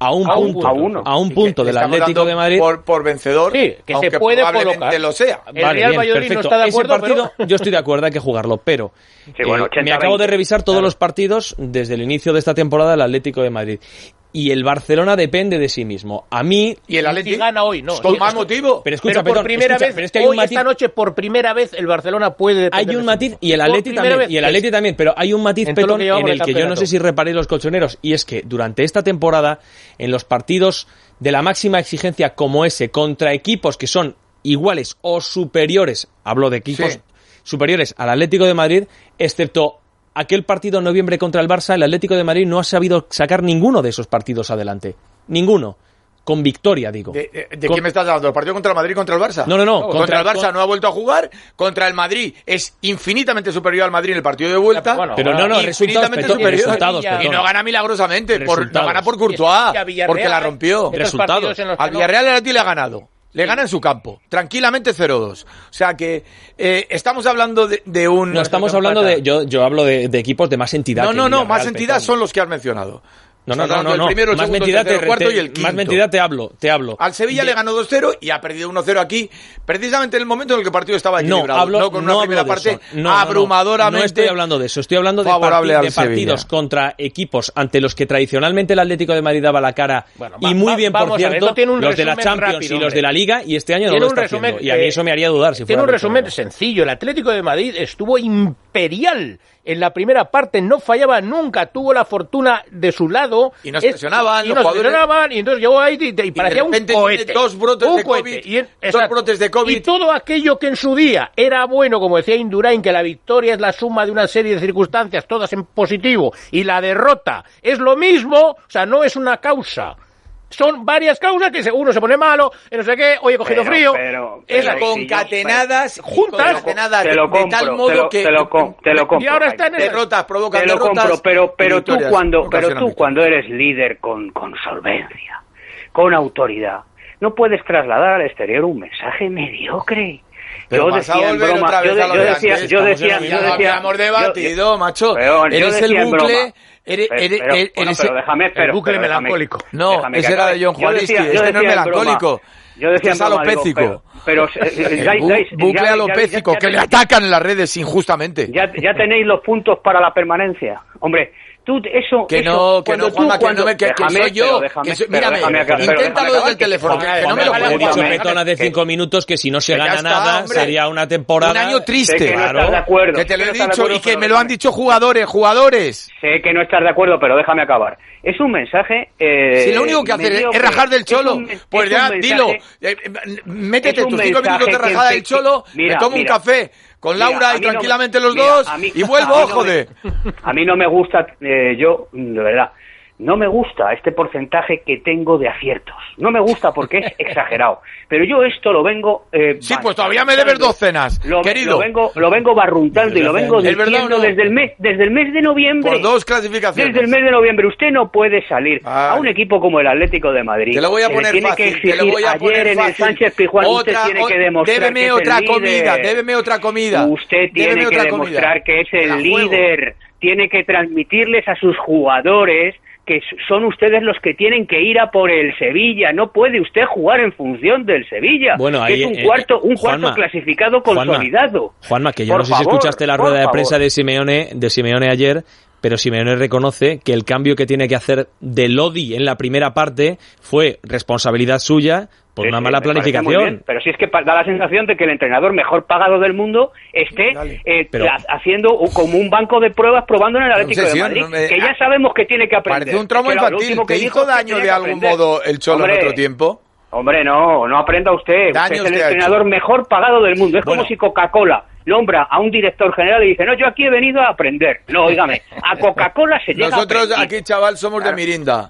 a un a punto, un, a uno. a un punto del Atlético de Madrid. Por, por vencedor, sí, que aunque se puede probablemente colocar. lo sea. El Vale, Real bien, Valladolid perfecto. no está de acuerdo, Ese partido, pero... yo estoy de acuerdo, hay que jugarlo, pero Sí, bueno, eh, me acabo de revisar todos claro. los partidos desde el inicio de esta temporada del Atlético de Madrid. Y el Barcelona depende de sí mismo. A mí... Y el Atlético gana hoy, no. Con Sí, más esto- motivo. Pero escucha, pero por Petón, primera escucha, vez, pero es que hay un hoy, matiz... esta noche, por primera vez, el Barcelona puede depender Hay de un sí matiz, mismo. y el Por Atleti primera también, vez, y el Atleti también, pero hay un matiz, en todo lo Petón, que llevamos en el de que yo no campeonato. sé si reparéis los colchoneros, y es que durante esta temporada, en los partidos de la máxima exigencia como ese, contra equipos que son iguales o superiores, hablo de equipos Sí. superiores al Atlético de Madrid, excepto aquel partido en noviembre contra el Barça, el Atlético de Madrid no ha sabido sacar ninguno de esos partidos adelante. Ninguno. Con victoria, digo. ¿De, de, de Con- quién me estás hablando? ¿El partido contra el Madrid contra el Barça? No, no, no. Contra, Contra- el Barça con- no ha vuelto a jugar. Contra el Madrid es infinitamente superior al Madrid en el partido de vuelta. Bueno, Pero no, no, resultados, infinitamente Petón, superior. resultados, Y Petón. no gana milagrosamente. Por, no Resultados. gana por Y Courtois. a Villarreal, Porque la rompió. estos Resultados. partidos en los que Al no- Villarreal el Atleti le ha ganado. Le gana en su campo. Tranquilamente cero dos. O sea que eh, estamos hablando de, de un... No, estamos hablando de... Yo, yo hablo de, de equipos de más entidad. No, que no, no. Villarreal, Más entidad Petón. son los que has mencionado. No, no, Estás no, hablando no, del no. primero, el Más segundo, el mentira te, tercero, el cuarto te- y el quinto. Más mentira te hablo, te hablo. Al Sevilla De- le ganó dos cero y ha perdido uno cero aquí, precisamente en el momento en el que el partido estaba No, equilibrado. hablo, no con no una hablo primera de parte eso. No, no, no. abrumadoramente. No estoy hablando de eso, estoy hablando de, favorable parti- al de partidos Sevilla. contra equipos ante los que tradicionalmente el Atlético de Madrid daba la cara. Bueno, y va- muy va- bien, vamos por a ver, cierto, esto tiene un los de la resumen Champions rápido, y los hombre. de la Liga, y este año no Tiene lo un está resumen haciendo. Y a mí que- eso me haría dudar. Si Tiene fuera un resumen colchonero. sencillo. El Atlético de Madrid estuvo imperial en la primera parte, no fallaba nunca, tuvo la fortuna de su lado. Y nos Es- presionaban y los nos jugadores. presionaban, y entonces llegó ahí y, y Y de parecía un repente cohete. tiene dos brotes un de cohete. COVID, Y en- dos exacto. brotes de COVID. Y todo aquello que en su día era bueno, como decía Indurain, que la victoria es la suma de una serie de circunstancias, todas en positivo, y la derrota es lo mismo, o sea, no es una causa. Son varias causas que se- uno se pone malo, y no sé qué, hoy he cogido Pero, frío. pero, es pero, la- concatenadas, pero- juntas, concatenadas te de, lo de compro, tal te modo lo- que te lo com- te lo compro, y ahora está en el- derrotas provocan Te lo derrotas. compro, pero, pero y tú victorias cuando, pero ocasionan tú victorias. cuando eres líder con, con solvencia, con autoridad, no puedes trasladar al exterior un mensaje mediocre. Pero yo vas a decía en volver broma, otra vez yo, de- a lo yo de decía, antes. yo Estamos decía, en la yo misma- decía, habíamos yo- debatido, macho. Pero yo Eres decía el en bucle, broma. eres, Pero- eres, pero- eres bueno, el- pero déjame, el pero- bucle pero déjame- melancólico. No, déjame ese que era acabe. de John Yo Juaristi, decía- yo este no es decía en broma, melancólico. Yo decía Este en es broma, digo, alopécico. pero, pero, eh, El ya- bu- ya- bucle ya- alopécico ya- que ya- le atacan en las redes injustamente. Ya, ya tenéis los puntos para la permanencia. Hombre, tú eso... Que eso, no, que cuando no, tú- Juanma, que cuando- no me, que, que déjame, soy yo. pero déjame, que soy- pero mírame, déjame acabar, pero inténtalo déjame desde el acabar, que- teléfono, que, que no me lo Hombre, juego. he dicho Déjame, Petón hace que- cinco minutos que si no se que ya gana está, nada hombre. sería una temporada... Un año triste. Sé que no Claro. estás de acuerdo. Que te lo sé he que no estás de dicho acuerdo, y que pero me lo han déjame. dicho jugadores, jugadores. Sé que no estás de acuerdo, pero déjame acabar. Es un mensaje... Eh, Si lo único que hacer es, mediocre. es rajar del cholo, Es un- pues es ya, un dilo. mensaje- Eh, eh, métete es un tus cinco mensaje minutos de que rajada empe- del cholo, Mira, me tomo mira. un café con Mira, Laura a y mí no me- tranquilamente los mira, dos a mí- y a vuelvo, mí no me- joder. A mí no me gusta, eh, yo, de verdad, no me gusta este porcentaje que tengo de aciertos. No me gusta porque es exagerado. Pero yo esto lo vengo... Eh, Sí, pues todavía me debes dos cenas, lo, querido. Lo vengo, lo vengo barruntando y lo vengo ¿Es verdad diciendo o no? desde el mes, desde el mes de noviembre. Por dos clasificaciones. Desde el mes de noviembre. Usted no puede salir Vale. a un equipo como el Atlético de Madrid. Te lo voy a que le poner tiene fácil, que te lo exigir voy a ayer poner en el fácil. Sánchez Pizjuán. Usted Otra, tiene que o- demostrar débeme que es otra el comida, líder. débeme otra comida. Usted tiene Débeme que otra demostrar comida. que es Me la el juego. líder. Tiene que transmitirles a sus jugadores que son ustedes los que tienen que ir a por el Sevilla. No puede usted jugar en función del Sevilla. Bueno, que ahí, es un eh, cuarto, un cuarto Juanma, clasificado Juanma, consolidado. Juanma, que yo Por no sé si favor, escuchaste la por rueda de favor. prensa de Simeone, de Simeone ayer, pero Simeone reconoce que el cambio que tiene que hacer de Lodi en la primera parte fue responsabilidad suya por Sí, una sí, mala me parece muy planificación. bien, pero si es que pa- da la sensación de que el entrenador mejor pagado del mundo esté eh, Pero- ha- haciendo un- como un banco de pruebas probando en el Atlético de obsesión, Madrid, no me- que ya sabemos que tiene que aprender. Parece un trauma Es que lo- lo infantil. último que ¿Te dijo hizo es que daño tenía de que algún aprender. modo el cholo Hombre, en otro tiempo? Hombre, no, no aprenda usted. Usted Daños es el te ha entrenador hecho. mejor pagado del mundo. Es Bueno. como si Coca-Cola nombra a un director general y dice, no, yo aquí he venido a aprender. No, óigame, a Coca-Cola se llega a Nosotros aprender. aquí, chaval, somos Claro. de Mirinda.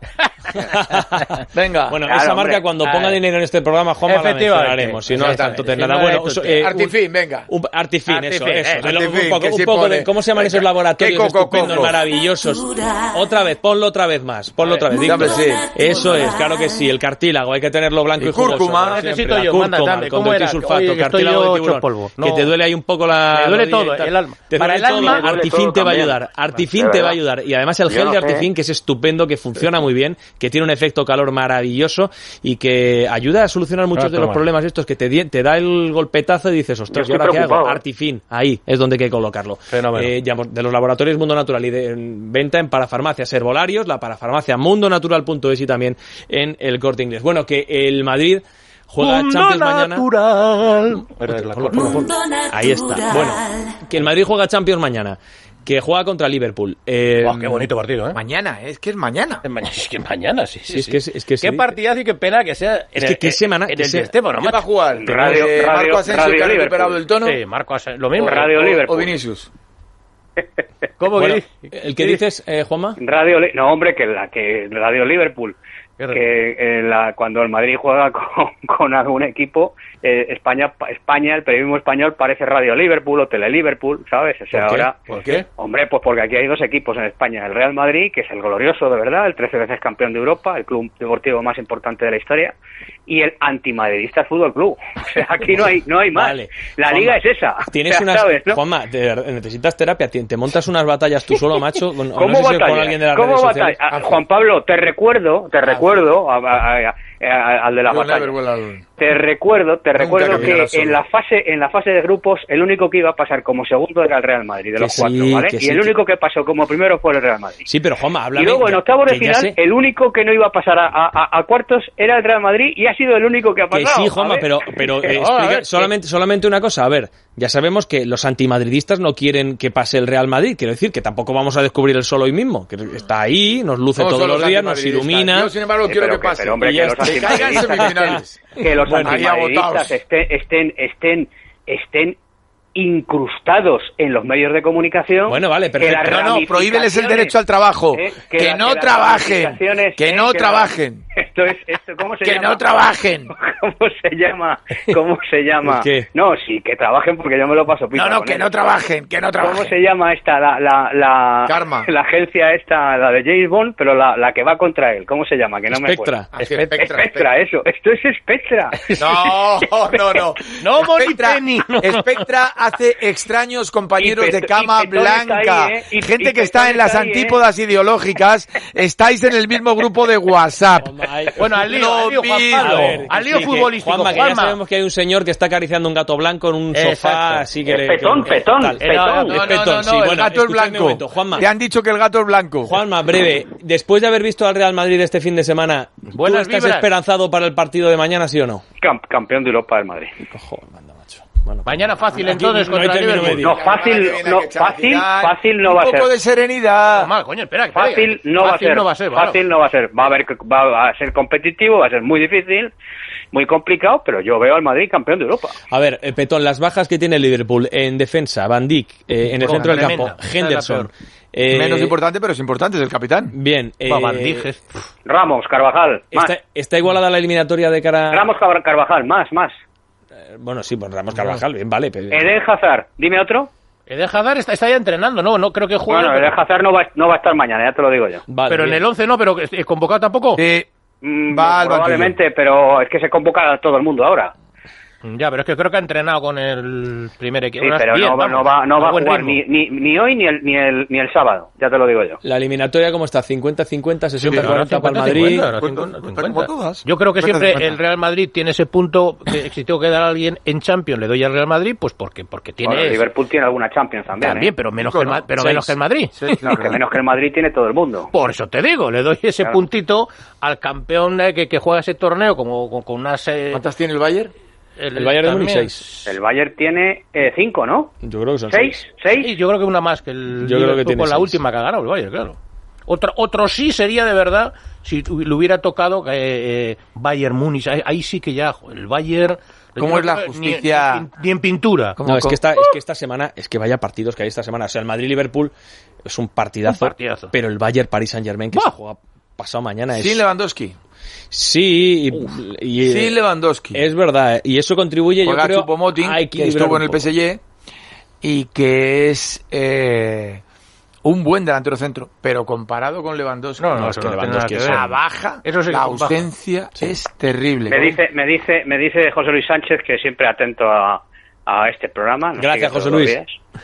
Venga. Bueno, Claro, esa hombre. marca cuando ponga Claro. dinero en este programa, Juanma, la Efectivamente. mencionaremos. Si no, es tanto Exactamente. nada. Bueno, Esto- eh, un- Artifin, venga. Un, Artifin, eso, Artifin, eso. eh, De lo- Artifin, un poco, que un sí poco pone. de, ¿cómo se llaman esos Qué laboratorios coco, estupendos, coco. maravillosos? Otra vez, ponlo otra vez más. Ponlo otra vez. Sí, hombre, Víctor. sí. Eso es, claro que sí. El cartílago, hay que tenerlo blanco y, Y jugoso. cúrcuma. como siempre. Necesito La yo, manda, cúrcuma, dame, el ¿cómo conducto era? y sulfato, Oye, que estoy cartílago yo de hecho tiburón. polvo. Que No. te duele ahí un poco poco la... Me duele todo, el alma. Te Para duele el todo, alma, Artifin te va a ayudar. Artifin te va a ayudar. Y además el gel de Artifin, que es estupendo, que funciona muy bien, que tiene un efecto calor maravilloso y que ayuda a solucionar muchos de los problemas estos, que te, te da el golpetazo y dices, ostras, ¿y ahora qué hago? Artifin, ahí es donde hay que colocarlo. Eh, ya, de los laboratorios Mundo Natural y de en venta en parafarmacias Herbolarios, la parafarmacia mundonatural punto es y también en el Corte Inglés. Bueno, que el Madrid juega Mundo Champions natural. mañana. Ahí está. Bueno, que el Madrid juega Champions mañana. Que juega contra Liverpool. Eh, oh, qué bonito partido, ¿eh? Mañana, es que es mañana. Es, ma- es que mañana, sí, sí. sí, es sí. que es, es que qué sí. partidazo y qué pena que sea. Es que qué semana. En que el sea- Esteban, ¿no? ¿Quién va a jugar? Radio- Eh, Radio- Marco Asensio, Radio que ha Liverpool. recuperado el tono. Sí, Marco Asensio. Lo mismo. Radio o, Liverpool. o Vinicius. ¿Cómo Bueno, que el que dices, eh, Juanma. Radio Li- no hombre que la que Radio Liverpool Qué que eh, la, cuando el Madrid juega con, con algún equipo eh, España España el periodismo español parece Radio Liverpool o Tele Liverpool, ¿sabes? O sea, ¿Por qué? ahora ¿Por qué? hombre, pues porque aquí hay dos equipos en España, el Real Madrid, que es el glorioso de verdad, el trece veces campeón de Europa, el club deportivo más importante de la historia, y el antimadridista Fútbol Club. O sea, aquí no hay no hay más. Vale. La Juanma, liga es esa. Tienes O sea, unas, ¿sabes, no? Juanma, te- necesitas terapia, te, te montas unas batallas tú solo, macho. Con, ¿Cómo no sé si batalla? con alguien de las ¿Cómo redes batalla? sociales. Ah, Juan Pablo, te recuerdo, te recuerdo a- a- a- a- al de la You'll batalla. never will alone. Te recuerdo, te Nunca recuerdo caminarás que solo. en la fase en la fase de grupos el único que iba a pasar como segundo era el Real Madrid de Que los cuatro, sí, ¿vale? que Y sí, el que- único que pasó como primero fue el Real Madrid. Sí, pero Juanma, háblame. Y luego en ya- octavos de que ya final sé- el único que no iba a pasar a, a- a cuartos era el Real Madrid y ha sido el único que ha Que pasado. sí, A Juanma, ver. pero, pero eh, No, a explica- ver, solamente, solamente una cosa. A ver, ya sabemos que los antimadridistas no quieren que pase el Real Madrid. Quiero decir que tampoco vamos a descubrir el sol hoy mismo. Que está ahí, nos luce No todos son los los días, nos antimadridistas. ilumina. Yo, sin embargo, Sí, quiero pero que pase. pero, hombre, Y que ya los está. Que caigan antimadridistas semifinales. estén- que los Bueno, ahí antimadridistas agotados. estén, estén, estén, estén incrustados en los medios de comunicación. Bueno, vale, que perfecto. las No, no, prohíbeles el ramificaciones- derecho al trabajo. eh, Que la- no las trabajen. ramificaciones, Que eh, no la- trabajen. Esto es, esto, ¿cómo se Que llama? no trabajen. ¿Cómo se llama? ¿Cómo se llama? ¿El qué? No, sí, que trabajen porque yo me lo paso pipa No, no, con que ellos. no trabajen, que no ¿Cómo se trabajen. llama esta? La, la, la, Karma. la agencia esta, la de James Bond, pero la, la que va contra él. ¿Cómo se llama? Que no me Spectra. acuerdo. Ah, sí, Spectra, Spectra, Spectra, eso. Esto es Spectra. No, no, no. No, Moni Spectra, Penny. Spectra hace extraños compañeros Y de Pet- cama y Petón está blanca. ahí, ¿eh? Y- Gente y que está Petón en las está ahí, ¿eh? antípodas ideológicas. Estáis en el mismo grupo de WhatsApp. Juanma, hay- Bueno, al lío, Lo al lío, Juan mismo. Pablo. A ver, Al que lío sí, que- futbolístico, Juanma, que ya Juanma. sabemos que hay un señor que está acariciando un gato blanco en un sofá, Exacto. así que... Es le- petón, que- petón, tal. petón. Era- No, es no, petón, no, sí, no, el bueno, gato es escúchame un blanco. momento, Juanma. Te han dicho que el gato es blanco. Juanma, breve, después de haber visto al Real Madrid este fin de semana, ¿tú Buenas estás vibras. esperanzado para el partido de mañana, sí o no? Cam- campeón de Europa del Madrid. Joder, manda, macho. Bueno, Mañana fácil aquí entonces no hay contra término Liverpool. medio. No, fácil, no, fácil, fácil no va a Un poco ser. de serenidad. Normal, coño, espera. espera. Fácil no va a Fácil ser. no va a ser, bueno. Fácil no va a ser. Va a haber, va a ser competitivo, va a ser muy difícil, muy complicado, pero yo veo al Madrid campeón de Europa. A ver, eh, Petón, las bajas que tiene el Liverpool en defensa, Van Dijk, eh, en el Oh, centro del tremenda. campo, Esa es la Henderson. peor. eh, Menos importante, pero es importante, es el capitán. Bien. eh, Va, Van Dijk es- Ramos, Carvajal, más. está, está igualada la eliminatoria de cara... Ramos, Car- Carvajal, más, más. Eh, Bueno, sí, pues Ramos Carvajal, bien, vale. Pero... Eden Hazard, dime otro. Eden Hazard está, está ya entrenando, no, no creo que juegue. Bueno, pero, Eden Hazard no va, no va a estar mañana, ya te lo digo yo. Vale, pero en bien. el once no, pero es convocado tampoco. Sí. Mm, Va al probablemente, pero es que se convoca a todo el mundo ahora. Ya, pero es que creo que ha entrenado con el primer equipo. Sí, Unas pero diez, no, va- vamos, no va, no va a buen jugar ritmo. ni, ni, ni hoy ni el, ni, el, ni el sábado, ya te lo digo yo. La eliminatoria, ¿cómo está? cincuenta cincuenta, sesenta Pero cuarenta ahora para el cincuenta, Madrid. cincuenta, ahora Pues, cincuenta, pues, cincuenta. como todas. Yo creo que cincuenta, siempre cincuenta. el Real Madrid tiene ese punto que si tengo que dar a alguien en Champions le doy al Real Madrid, pues porque porque tiene Bueno, Liverpool tiene alguna Champions también, también, ¿eh? pero menos Cinco, que el, Ma- ¿no? pero Seis. menos que el Madrid. Sí, No, que menos que el Madrid tiene todo el mundo. Por eso te digo, le doy ese Claro. puntito al campeón eh, que, que juega ese torneo como con, con unas eh, ¿Cuántas tiene el Bayern? El Bayern de Múnich, también- seis. El Bayern tiene eh, cinco, ¿no? Yo creo que son ¿Seis? seis. ¿Seis? Sí, yo creo que una más que el Yo creo que Liverpool tiene con la seis. última que ha ganado el Bayern, claro. Otro, otro sí sería de verdad si tu- le hubiera tocado eh, eh, Bayern Múnich. Ahí, ahí sí que ya, joder, el Bayern. ¿Cómo es la ni- justicia? Ni, ni- ni en pintura. ¿Cómo? No, es ¿Cómo? que, esta, es que esta semana, es que vaya partidos que hay esta semana. O sea, el Madrid-Liverpool es un partidazo, Un partidazo. pero el Bayern-Paris Saint-Germain que ¡Buah! se juega pasado mañana es... Sin Lewandowski. Sí, y, y, eh, Sin Lewandowski. es verdad, y eso contribuye, Juega yo creo, Choupo-Moting, a que equilibrar estuvo en un el poco. P S G y que es eh, un buen delantero centro, pero comparado con Lewandowski, No, no, es eso que no tiene Lewandowski nada es que ver. la baja, Eso sí que la con baja. ausencia es terrible. Me dice, me dice, me dice José Luis Sánchez que siempre atento a, a este programa. Gracias, José Luis.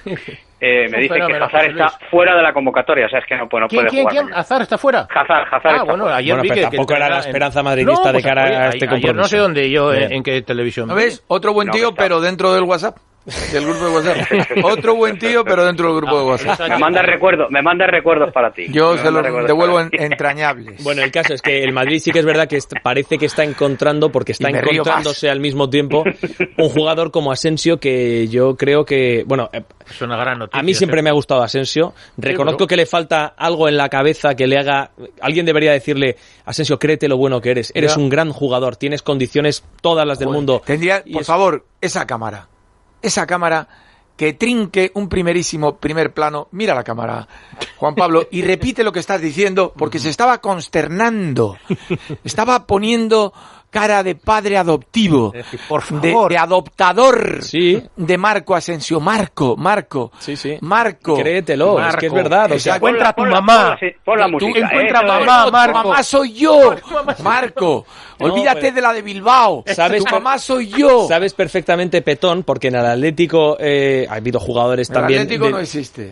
Eh, me dicen que Hazard está fuera de la convocatoria, o sea, es que no, no ¿Quién, puede ¿quién, jugar. ¿Quién? Mañana. ¿Hazard está fuera? Hazard, Hazard ah, está bueno, fuera. ayer bueno, vi pero que, tampoco que era la en... esperanza madridista no, pues, de cara oye, a este ayer compromiso. no sé dónde yo, Bien. en, en qué televisión. ¿No ves? Otro buen tío, No, pero dentro del WhatsApp. Del grupo de WhatsApp. Otro buen tío, pero dentro del grupo de WhatsApp. Me manda recuerdos, me manda recuerdos para ti. Yo Me se los manda devuelvo recuerdos en, entrañables. Bueno, el caso es que el Madrid sí que es verdad que est- parece que está encontrando, porque está Y me río encontrándose más. al mismo tiempo, un jugador como Asensio que yo creo que, bueno, eh, Es una gran noticia. a mí siempre me ha gustado Asensio. Reconozco que le falta algo en la cabeza que le haga... Alguien debería decirle, Asensio, créete lo bueno que eres. Eres Ya. un gran jugador, tienes condiciones todas las del Joder, mundo. Tendría, Y por es- favor, esa cámara. Esa cámara que trinque un primerísimo primer plano. Mira la cámara, Juan Pablo, y repite lo que estás diciendo, porque se estaba consternando. Estaba poniendo cara de padre adoptivo, Por de, favor. de adoptador Sí. de Marco Asensio. Marco, Marco, Sí, sí. Marco. Créetelo, es que es Marco. verdad. O sea, Exacto. Encuentra a tu Pon la- mamá. pon la- pon la Tú música. encuentra eso es. mamá, Tu Marco. mamá soy yo, Marco. No, Olvídate pero- de la de Bilbao. ¿Sabes Tu per- mamá soy yo. sabes perfectamente, Petón, porque en el Atlético eh, ha habido jugadores El también... Atlético de- no existe.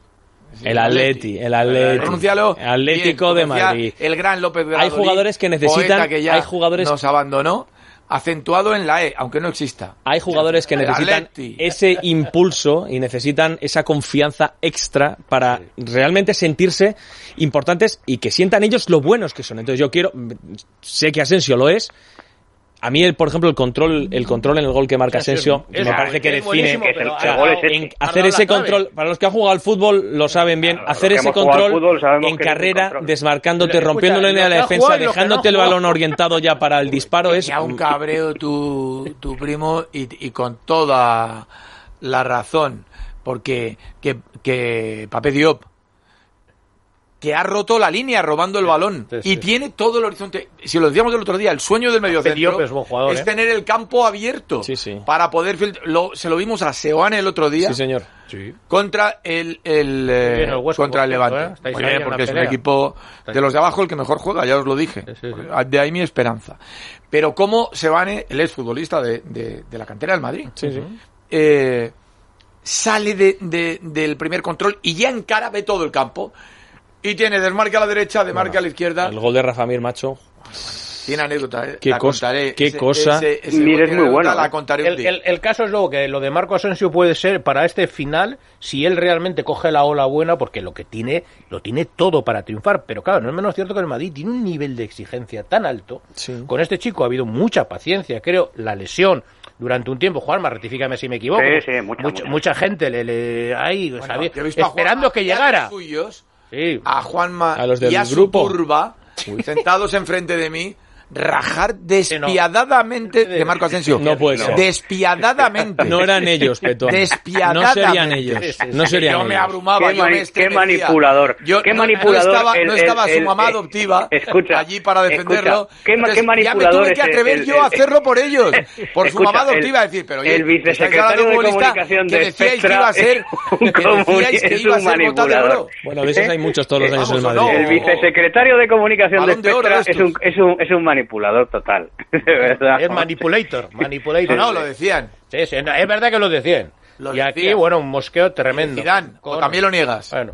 El Atleti, el Atleti. Pronúncialo. Atlético bien, de como decía Madrid. El gran López Hay Valladolid, jugadores que necesitan- poeta que ya hay jugadores- nos abandonó, acentuado en la E, aunque no exista. Hay jugadores que El necesitan Atleti. ese impulso y necesitan esa confianza extra para realmente sentirse importantes y que sientan ellos lo buenos que son. Entonces yo quiero, sé que Asensio lo es. A mí, el, por ejemplo, el control, el control en el gol que marca Sí, Asensio, es- me es- parece que es define. buenísimo, que es el- pero el O sea, gol es ese. en Has hacer dado ese la clave. control, para los que han jugado al fútbol lo saben bien, Claro, hacer los que ese hemos jugado al control fútbol sabemos en que es un carrera, control. desmarcándote, Pero, rompiendo la escucha, línea de la los que han defensa, jugado y los que no dejándote han el balón jugado. orientado ya para el disparo. Es Ya un cabreo tu, tu primo y, y con toda la razón, porque que, que Pape Diop, que ha roto la línea robando el balón sí, y sí. tiene todo el horizonte. Si lo decíamos el otro día, el sueño del mediocentro Diop es buen jugador, es ¿eh? tener el campo abierto Sí, sí. para poder filtrar. Lo, se lo vimos a Seoane el otro día. Sí, señor. Sí. Contra el, el, eh, Bien, el Huesca, contra el por cierto, Levante. ¿eh? Estáis Muy ahí bien, en porque la es un pelea. equipo de los de abajo el que mejor juega, ya os lo dije. Sí, sí, sí. De ahí mi esperanza. Pero como Sebane, él es futbolista de, de, de la cantera del Madrid, Sí, sí. eh, sale de, de- del primer control y ya encara, ve todo el campo y tiene desmarque a la derecha, desmarque a la izquierda. El gol de Rafa Mir, macho. Tiene anécdota, eh. Qué la cosa, contaré. qué Ese- cosa. ese- ese Mir gol es tiene muy bueno, anécdota, la eh. contaré un El, día. el- el caso es luego que lo de Marco Asensio puede ser para este final si él realmente coge la ola buena, porque lo que tiene lo tiene todo para triunfar. Pero claro, no es menos cierto que el Madrid tiene un nivel de exigencia tan alto. Sí. Con este chico ha habido mucha paciencia, creo. La lesión durante un tiempo, Juanma, rectifícame si me equivoco. Sí, sí, mucha, mucha, mucha. mucha gente le, le ahí Bueno, sabía- yo he visto a esperando Juanma que y a llegara. los suyos, Sí. a Juanma A los del y a su grupo. turba, sentados enfrente de mí, rajar despiadadamente de Marco Asensio. No puede ser. Despiadadamente. No eran ellos, Petón. Despiadadamente. No serían ellos. No serían Yo me ellos. abrumaba, Qué yo me mani- estremecía. qué manipulador, Yo qué no- manipulador No estaba, el- no estaba el- su el- mamá eh, adoptiva escucha, allí para defenderlo. escucha, qué ma- Entonces, qué manipulador ya me tuve que es el- atrever el- yo a el- hacerlo por ellos. Por su Escucha, mamá el- adoptiva, a decir, pero oye, el vicesecretario estáis hablando de un futbolista comunicación que de decíais que Spectra iba a ser, es un que decíais que comuni- iba a es un ser bota de manipulador. oro. Bueno, de esos hay muchos todos los años en el Vamos, Madrid. no. El vicesecretario de comunicación de Balón de oro Spectra de es un, estos. es, un, es un manipulador total. De verdad. Es manipulator, manipulator. No, lo decían. Sí, sí, no, es verdad que lo decían. Lo y aquí, decían. bueno, un mosqueo tremendo. Zidane, o Con- también lo niegas. Bueno,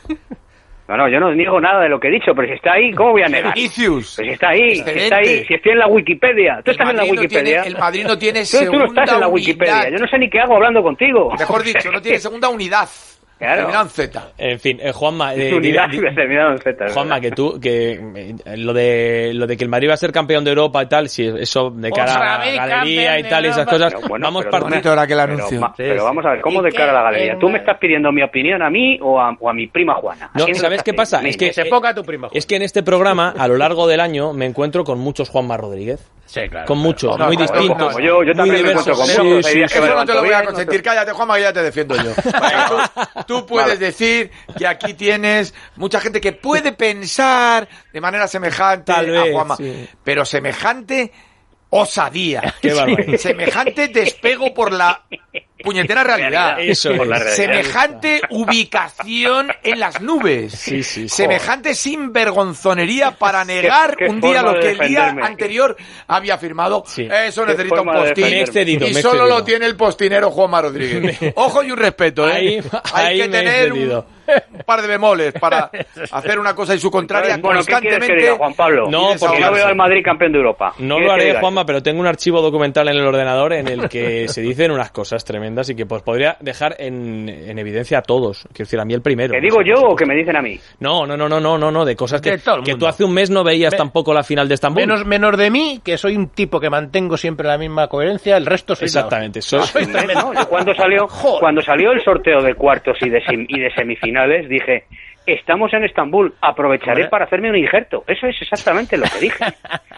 No, no, yo no niego nada de lo que he dicho, pero si está ahí, ¿cómo voy a negar? Vinicius. Pues si está ahí, si Excelente. está ahí, si estoy en la Wikipedia. Tú El estás en la Madrid no Wikipedia. tiene- el Madrid no tiene Tú, tú no segunda estás en la unidad. Wikipedia. Yo no sé ni qué hago hablando contigo. Mejor dicho, no tiene segunda unidad. Claro. Terminado en Z. En fin, eh, Juanma, eh, Unidad di- di- terminado en Z. es Juanma, verdad. que tú, que eh, lo de lo de que el Madrid va a ser campeón de Europa y tal, si eso de cara Otra a la vez galería campeón y de tal y esas Europa. cosas, Pero bueno, vamos pero partiendo. Bonito era que el Pero, anuncio. ma- Sí, pero sí. vamos a ver, ¿cómo ¿Y de qué? cara a la galería? En- ¿Tú me estás pidiendo mi opinión a mí o a, o a mi prima Juana? ¿A No, quién me ¿sabes estás qué pasa? pidiendo? Es que, que se eh, ponga tu prima. es que en este programa, a lo largo del año, me encuentro con muchos Juanma Rodríguez. Sí, claro. Con muchos, No, muy no, distintos. como yo, yo muy también me diversos. encuentro con Sí, muchos, hay sí, días sí. que me Eso no te lo voy a levanto bien, consentir. Cállate, Juanma, que ya te defiendo yo. tú, tú puedes decir que aquí tienes mucha gente que puede pensar de manera semejante Tal a vez, Juanma, sí. pero semejante osadía, Qué barbaridad. semejante despego por la puñetera realidad. Eso es. La realidad. Semejante ubicación en las nubes. Sí, sí. Semejante sinvergonzonería para negar qué un día forma lo de que el día defenderme. anterior había firmado. Sí. Eso Qué necesita un forma de postín. Me he excedido, y me he solo excedido. lo tiene el postinero Juanma Rodríguez. Ojo y un respeto, ¿eh? Ahí- Hay ahí que me he tener un, excedido. un par de bemoles para hacer una cosa y su contraria Bueno, ¿qué quieres constantemente. que diga, Juan Pablo? No, porque porque no no veo sé. al Madrid campeón de Europa. No ¿Quieres lo que haré, diga Juanma, pero tengo un archivo documental en el ordenador en el que se dicen unas cosas tremendas y que pues podría dejar en, en evidencia a todos. Quiero decir, a mí el primero. ¿Que No digo sé, yo por o supuesto. que me dicen a mí? No, no, no, no, no, no, no, de cosas que, De todo el que mundo. tú hace un mes no veías Me- tampoco la final de Estambul. Menos, menos de mí, que soy un tipo que mantengo siempre la misma coherencia, el resto soy Exactamente. Soy- Soy tremendo. No, yo cuando salió, Joder. cuando salió el sorteo de cuartos y de, sem- y de semifinales, dije, estamos en Estambul, aprovecharé Hombre. para hacerme un injerto. Eso es exactamente lo que dije.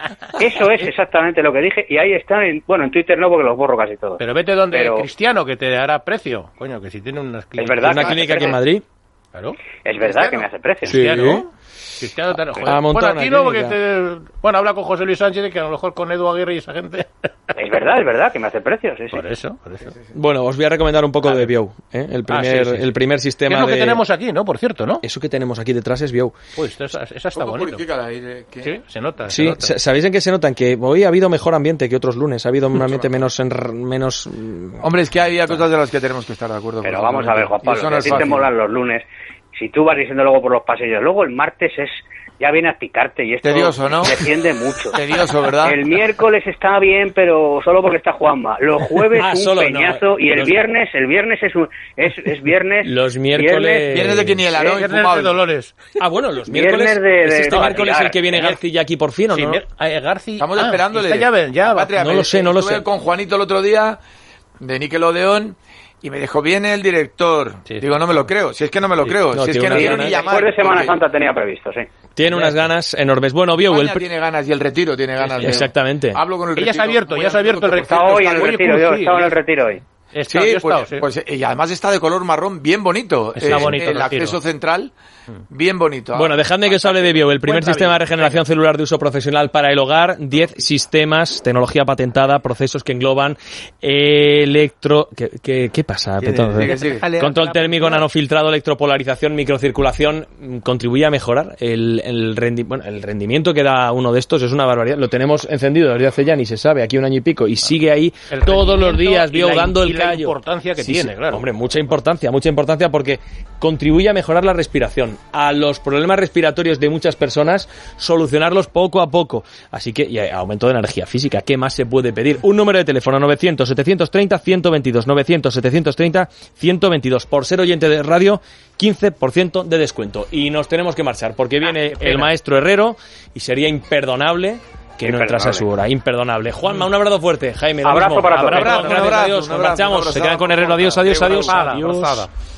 Eso es exactamente lo que dije y ahí está, en, bueno, en Twitter no porque los borro casi todos. Pero vete donde Pero- Cristiano, que te hará precio. Coño, que si tiene unas clínicas. verdad. una que- clínica aquí en Madrid. Claro. Es verdad que me hace precio. Sí. Cristiano. Cristiano te- joder. Ha montado Bueno, aquí una no, porque clínica. te... Bueno, habla con José Luis Sánchez, que a lo mejor con Edu Aguirre y esa gente. Es verdad, es verdad que me hace precio, sí, sí. Por eso, por eso. Bueno, os voy a recomendar un poco de Biou, ¿eh? El Ah, primer, sí, sí, sí. el primer ¿Qué sistema es lo que de... tenemos aquí, no? Por cierto, ¿no? Eso que tenemos aquí detrás es Biou. Pues esa, esa está Poco bonito. purificada, eh, que- Sí, se nota. se Sí, nota. sa- ¿sabéis en qué se notan? Que hoy ha habido mejor ambiente que otros lunes. Ha habido un ambiente menos... enr- menos mm, Hombre, es que hay cosas de las que tenemos que estar de acuerdo. Pero vamos a ver, Juan Y Pablo, eso que no a es ti te fácil. molan los lunes. Si tú vas diciendo luego por los pasillos, luego el martes es ya viene a picarte y esto Tedioso, ¿no? defiende mucho. Tedioso, ¿verdad? El miércoles está bien, pero solo porque está Juanma. Los jueves Ah, un solo, peñazo no. y el Los- viernes, el viernes es un, es, es viernes. Los miércoles- Viernes de quiniela, ¿no? Viernes de Infumable. Dolores. Ah, bueno, los Viernes miércoles... de- ¿Es de- este no, miércoles alquilar. el que viene García aquí por fin o Sí, no? mier- eh, Garci... Estamos Ah, esperándole. está ya, ven, ya va. Patria, No me- lo sé, no lo estuve sé. con Juanito el otro día, de Nickelodeon, y me dijo, viene el director. Sí. Digo, no me lo creo. Si es que no me lo Sí. creo. No, si es tiene que no una quiero gana. ni llamar. Después de Semana porque Santa tenía previsto, sí. Tiene unas ganas enormes. Bueno, Biou, el... España pr- tiene ganas y el retiro tiene ganas. de- Exactamente. Hablo con el Que retiro. ya se ha abierto, muy ya se ha a abierto el menudo, retiro. Estaba hoy en porque el Oye, retiro, pues yo sí, estaba en el ya- retiro hoy. Está, Sí, yo he estado, pues, sí. pues, y además está de color marrón, bien bonito. Está Es bonito el el retiro. acceso central, bien bonito. Bueno, dejadme que os hable de Biou, el primer Cuenta sistema de bien. regeneración celular de uso profesional para el hogar, diez sistemas, tecnología patentada, procesos que engloban electro... ¿Qué, qué, qué pasa, Petón? sigue, sigue. Control térmico, nanofiltrado, electropolarización, microcirculación, mm, contribuye a mejorar el, el, rendi- bueno, el rendimiento que da uno de estos, es una barbaridad. Lo tenemos encendido desde hace ya, ni se sabe, aquí un año y pico, y sigue ahí El todos los rendimiento días, y Biou, la- dando y el la callo. importancia que tiene, claro. Hombre, mucha importancia, mucha importancia porque contribuye a mejorar la respiración, a los problemas respiratorios de muchas personas, solucionarlos poco a poco. Así que, y aumento de energía física, ¿qué más se puede pedir? Un número de teléfono novecientos, setecientos treinta, ciento veintidós, novecientos, setecientos treinta, ciento veintidós. Por ser oyente de radio, quince por ciento de descuento. Y nos tenemos que marchar porque viene el maestro Herrero y sería imperdonable que no entrase a su hora. Imperdonable. Juanma, un abrazo fuerte. Jaime, lo Abrazo mismo. para todos. Abrazo, Un gracias abrazo, a Dios. un Nos abrazo, marchamos. una Se quedan con abrazada Herrero. Adiós, muy adiós, fuerte. adiós. Abrazada, Adiós. abrazada.